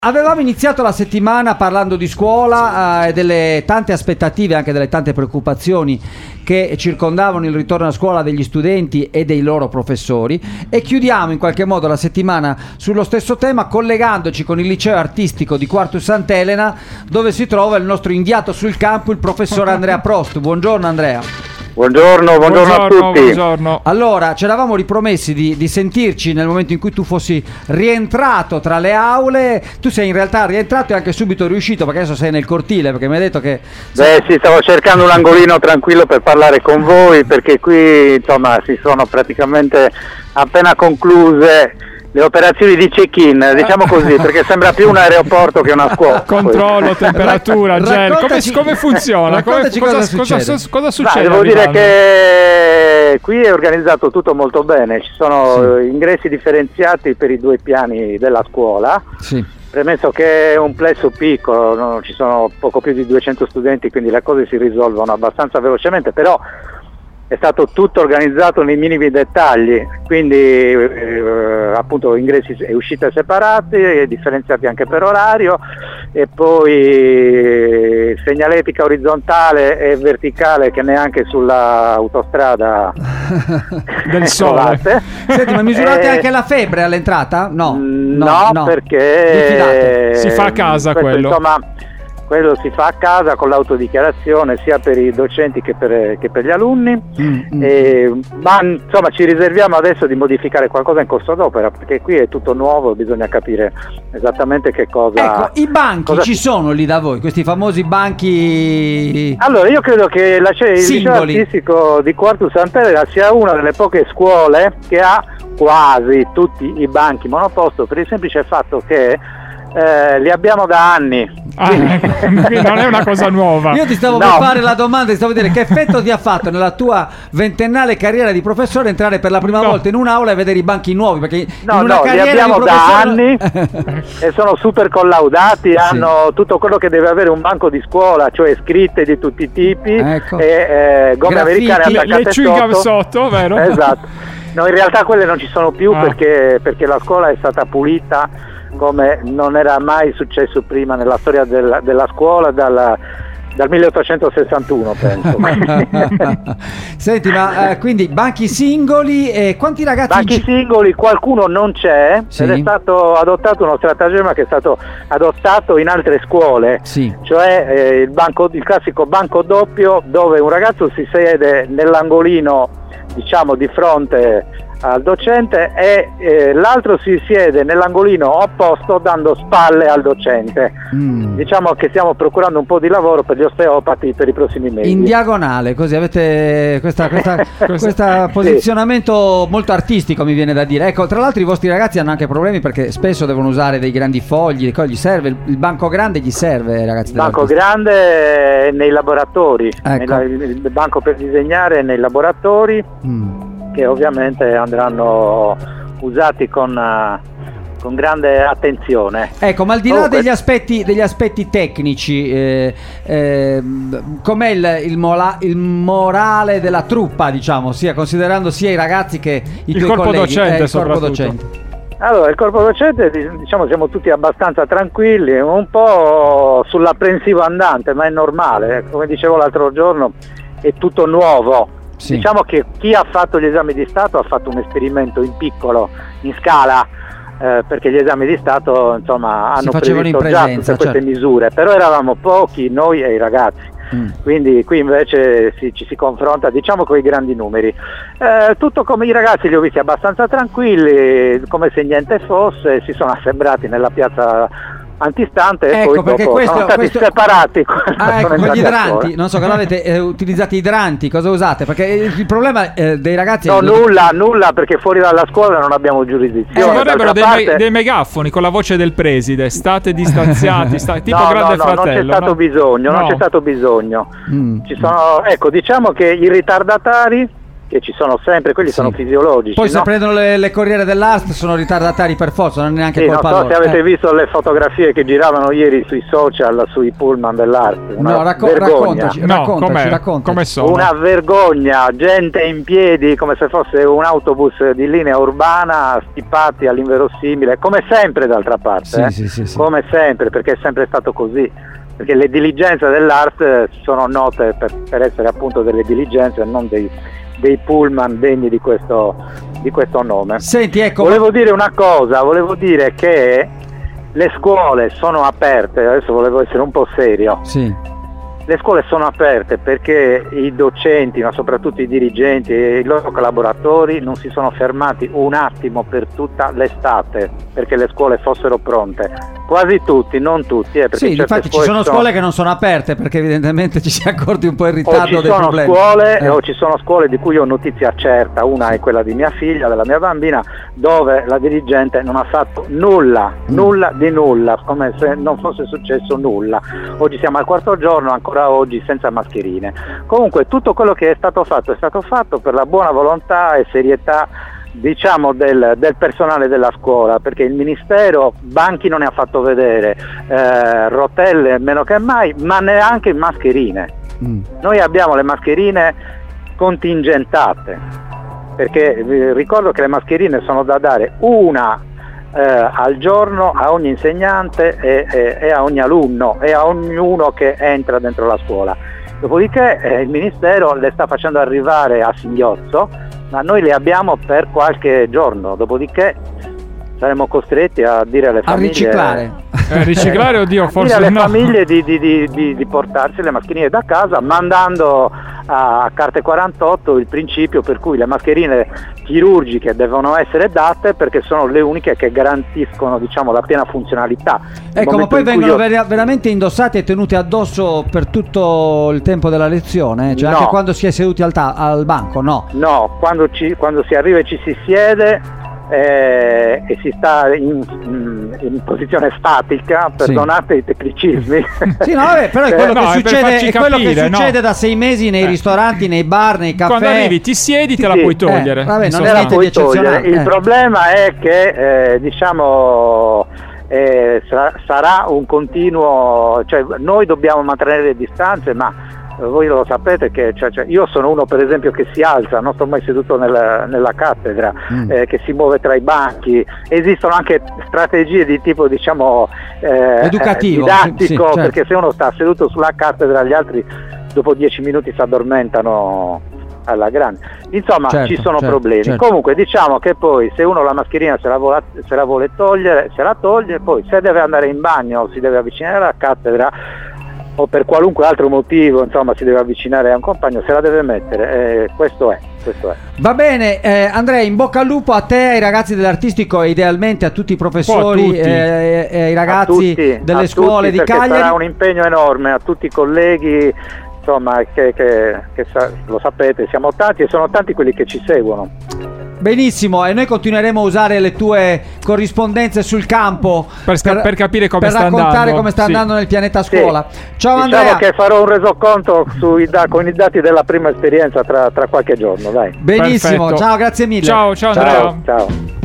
Avevamo iniziato la settimana parlando di scuola e delle tante aspettative, anche delle tante preoccupazioni che circondavano il ritorno a scuola degli studenti e dei loro professori, e chiudiamo in qualche modo la settimana sullo stesso tema collegandoci con il liceo artistico di Quartus Sant'Elena, dove si trova il nostro inviato sul campo, il professor Andrea Prost. Buongiorno Andrea. Buongiorno a tutti. Buongiorno. Allora, ci eravamo ripromessi di sentirci nel momento in cui tu fossi rientrato tra le aule. Tu sei in realtà rientrato e anche subito riuscito, perché adesso sei nel cortile, perché mi hai detto che... Beh sì, stavo cercando un angolino tranquillo per parlare con voi, perché qui insomma si sono praticamente appena concluse le operazioni di check-in, diciamo così, perché sembra più un aeroporto che una scuola. Controllo, temperatura, gel, come funziona? Cosa succede? Devo dire che qui è organizzato tutto molto bene, ci sono ingressi differenziati per i due piani della scuola. Sì. Premesso che è un plesso piccolo, ci sono poco più di 200 studenti, quindi le cose si risolvono abbastanza velocemente, però è stato tutto organizzato nei minimi dettagli, quindi appunto ingressi e uscite separate, differenziati anche per orario, e poi segnaletica orizzontale e verticale che neanche sulla autostrada del sole. Senti, ma misurate anche la febbre all'entrata? No, perché si fa a casa quello. Insomma, quello si fa a casa con l'autodichiarazione sia per i docenti che per gli alunni, ma insomma ci riserviamo adesso di modificare qualcosa in corso d'opera, perché qui è tutto nuovo, bisogna capire esattamente che cosa... Ecco, i banchi ci sono lì da voi, questi famosi banchi... Allora, io credo che il liceo artistico di Quartus Sant'Elena sia una delle poche scuole che ha quasi tutti i banchi monoposto, per il semplice fatto che li abbiamo da anni. Quindi non è una cosa nuova. Io ti stavo per fare la domanda, ti stavo a dire che effetto ti ha fatto nella tua ventennale carriera di professore entrare per la prima volta in un'aula e vedere i banchi nuovi, perché li abbiamo da anni e sono super collaudati, hanno tutto quello che deve avere un banco di scuola, cioè scritte di tutti i tipi, e gomme americane attaccate sotto, vero? Esatto. No, in realtà quelle non ci sono più perché la scuola è stata pulita come non era mai successo prima nella storia della scuola dal 1861, penso. Senti, ma quindi banchi singoli, e quanti ragazzi? Banchi singoli, qualcuno non c'è, ed è stato adottato uno stratagemma che è stato adottato in altre scuole, cioè il classico banco doppio, dove un ragazzo si siede nell'angolino, diciamo, di fronte al docente, e l'altro si siede nell'angolino opposto dando spalle al docente. Diciamo che stiamo procurando un po' di lavoro per gli osteopati per i prossimi mesi. In diagonale, così avete questo posizionamento molto artistico, mi viene da dire. Ecco, tra l'altro i vostri ragazzi hanno anche problemi perché spesso devono usare dei grandi fogli, gli serve il banco grande, gli serve, ragazzi? Il banco grande nei laboratori, il banco per disegnare nei laboratori, che ovviamente andranno usati con grande attenzione. Ecco, ma al di là degli aspetti tecnici, com'è il morale della truppa, diciamo, considerando sia i ragazzi che i tuoi colleghi? Il corpo docente. Allora, il corpo docente, diciamo, siamo tutti abbastanza tranquilli, un po' sull'apprensivo andante, ma è normale. Come dicevo l'altro giorno, è tutto nuovo. Diciamo che chi ha fatto gli esami di Stato ha fatto un esperimento in piccolo, in scala, perché gli esami di Stato, insomma, hanno previsto già tutte queste misure, però eravamo pochi, noi e i ragazzi. Quindi qui invece ci si confronta, diciamo, con i grandi numeri. Tutto come i ragazzi li ho visti abbastanza tranquilli, come se niente fosse, si sono assembrati nella piazza antistante, e poi dopo sono stati separati con gli idranti. Non so, cosa avete utilizzato, idranti, cosa usate? Perché il problema dei ragazzi nulla, perché fuori dalla scuola non abbiamo giurisdizione. Vorrebbero dei megafoni con la voce del preside, state distanziati, tipo Grande Fratello. Non c'è stato bisogno, non c'è stato bisogno. Ci sono, ecco, diciamo che i ritardatari che ci sono sempre, quelli sono fisiologici. Poi se prendono le corriere dell'ARST sono ritardatari per forza, non è neanche colpa loro. Non so se avete visto le fotografie che giravano ieri sui social, sui pullman dell'ARST. Raccontaci come sono. Una vergogna, gente in piedi come se fosse un autobus di linea urbana, stipati all'inverosimile, come sempre d'altra parte, come sempre, perché è sempre stato così. Perché le diligenze dell'ARST sono note per essere appunto delle diligenze e non dei pullman degni di questo nome. Senti, ecco, volevo dire una cosa, volevo dire che le scuole sono aperte, adesso volevo essere un po' serio. Sì. Le scuole sono aperte perché i docenti, ma soprattutto i dirigenti e i loro collaboratori non si sono fermati un attimo per tutta l'estate perché le scuole fossero pronte. Quasi tutti, non tutti. Sì, infatti ci sono scuole che non sono aperte perché evidentemente ci si è accorti un po' in ritardo dei problemi. O ci sono scuole di cui ho notizia certa, una è quella di mia figlia, della mia bambina, dove la dirigente non ha fatto nulla di nulla, come se non fosse successo nulla. Oggi siamo al quarto giorno, ancora oggi senza mascherine. Comunque tutto quello che è stato fatto per la buona volontà e serietà, diciamo, del personale della scuola, perché il ministero banchi non ne ha fatto vedere, rotelle meno che mai, ma neanche mascherine. Noi abbiamo le mascherine contingentate, perché vi ricordo che le mascherine sono da dare una al giorno a ogni insegnante e a ogni alunno e a ognuno che entra dentro la scuola. Dopodiché il ministero le sta facendo arrivare a singhiozzo, ma noi le abbiamo per qualche giorno, dopodiché saremo costretti a dire alle famiglie a riciclare oddio, forse dire alle famiglie di portarsi le mascherine da casa, mandando a carte 48 il principio per cui le mascherine chirurgiche devono essere date perché sono le uniche che garantiscono, diciamo, la piena funzionalità. Ecco, ma poi vengono veramente indossate e tenute addosso per tutto il tempo della lezione, cioè anche quando si è seduti al banco, no? No, quando si arriva e ci si siede e si sta in posizione statica, perdonate i tecnicismi. Sì, no, vabbè, però è quello che succede da 6 mesi nei ristoranti, nei bar, nei caffè. Quando arrivi, ti siedi, te la puoi togliere. Vabbè, non è niente di eccezionale. Il problema è che diciamo sarà un continuo, cioè noi dobbiamo mantenere le distanze, ma voi lo sapete che cioè, io sono uno per esempio che si alza, non sto mai seduto nella cattedra, che si muove tra i banchi. Esistono anche strategie di tipo, diciamo, educativo, didattico, certo. Perché se uno sta seduto sulla cattedra, gli altri dopo 10 minuti si addormentano alla grande. Insomma, ci sono problemi. Certo. Comunque diciamo che poi se uno la mascherina se la vuole togliere, se la toglie, poi se deve andare in bagno o si deve avvicinare alla cattedra o per qualunque altro motivo, insomma, si deve avvicinare a un compagno, se la deve mettere, questo è. Va bene, Andrea, in bocca al lupo a te, ai ragazzi dell'Artistico e idealmente a tutti i professori e ai ragazzi delle scuole di Cagliari. Sarà un impegno enorme, a tutti i colleghi, insomma, che lo sapete, siamo tanti e sono tanti quelli che ci seguono. Benissimo, e noi continueremo a usare le tue corrispondenze sul campo per capire come sta andando, raccontare come sta andando nel pianeta scuola. Ciao Andrea. Diciamo che farò un resoconto con i dati della prima esperienza tra qualche giorno, dai. Benissimo. Perfetto. Ciao, grazie mille. Ciao Andrea. Ciao.